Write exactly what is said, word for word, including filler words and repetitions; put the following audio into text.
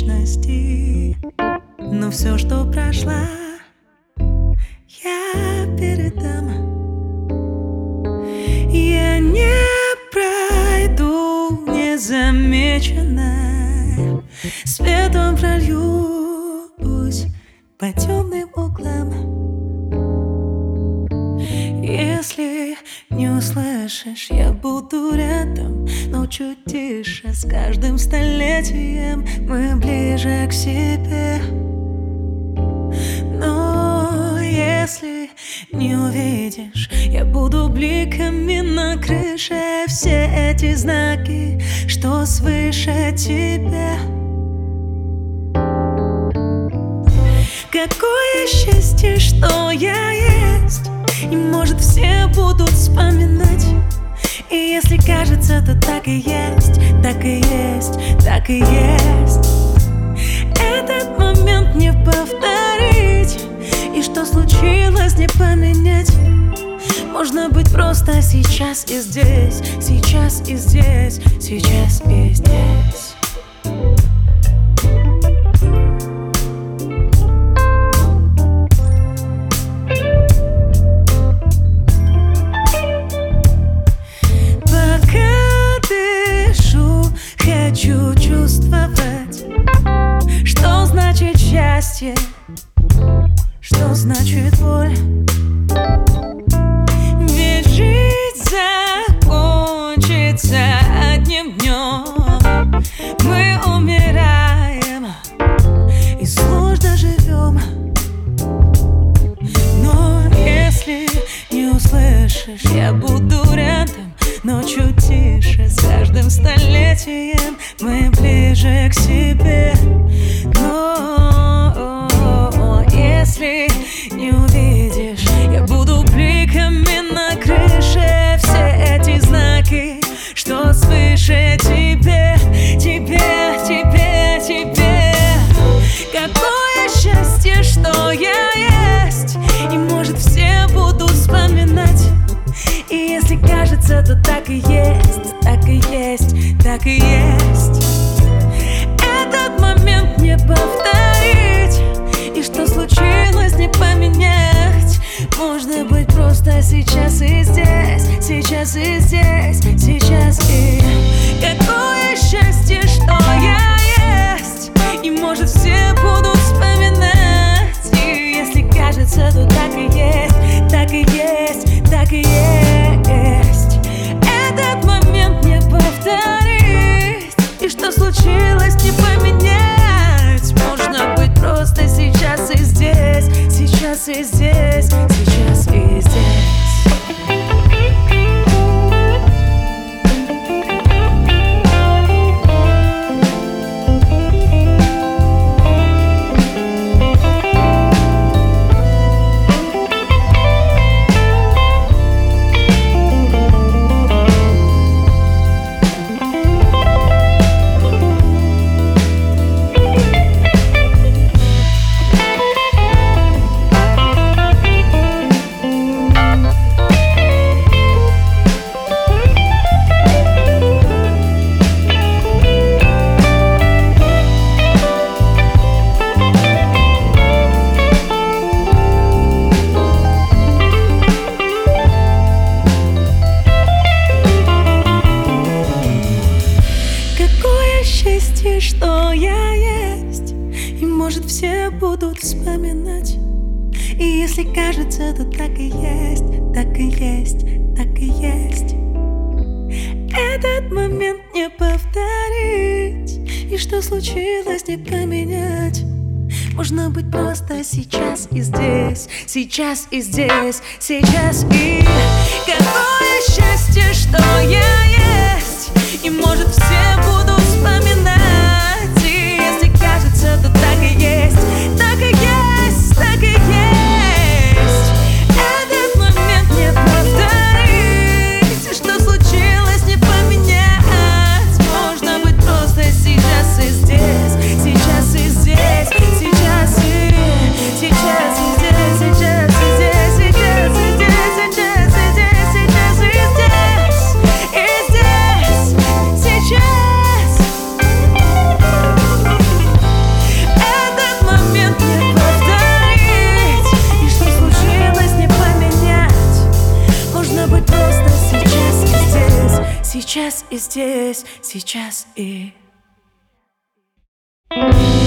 вечности. Но все, что прошла, я передам. Я не пройду незамеченной, светом прольюсь по темным углам. Если не услышишь, я буду рядом, но чуть тише. С каждым столетием мы ближе к себе. Но если не увидишь, я буду бликами на крыше. Все эти знаки, что свыше тебя. Какое счастье, что я есть, и может все будут вспоминать. И если кажется, то так и есть, так и есть, так и есть. Этот момент не повторить, и что случилось, не поменять. Можно быть просто сейчас и здесь, сейчас и здесь, сейчас и здесь. Хочу чувствовать, что значит счастье, что значит боль. Ведь жизнь закончится одним днем. Мы умираем и сложно живем. Но если не услышишь, я буду рядом, но чуть тише. С каждым столетием мы ближе к себе. Но если не увидишь, я буду бликами на крыше. Все эти знаки, что свыше тебе, тебе, тебе, тебе. Какое счастье, что я есть, и может все будут вспоминать. И если кажется, то так и есть, так и есть, так и есть. Этот момент не повторить, и что случилось, не поменять. Можно быть просто сейчас и здесь, сейчас и здесь, сейчас и. Какое счастье, что я есть, и может все будут вспоминать. И если кажется, то так и есть, так и есть, так и есть. Этот момент не повторить, и что случилось, не поменять. Можно быть просто сейчас и здесь, сейчас и здесь, сейчас и здесь. Счастье, что я есть, и может все будут вспоминать. И если кажется, то так и есть, так и есть, так и есть. Этот момент не повторить, и что случилось, не поменять. Можно быть просто сейчас и здесь, сейчас и здесь, сейчас и. Какое счастье, что я есть, и может все будут вспоминать. И если кажется, то так и есть, так и есть, так и есть. Этот момент не повторить, и что случилось, не поменять. Можно быть просто сейчас и здесь, сейчас и здесь, сейчас и. Сейчас и здесь, сейчас и здесь, сейчас и здесь, сейчас и здесь, сейчас и здесь, и здесь. и здесь, сейчас и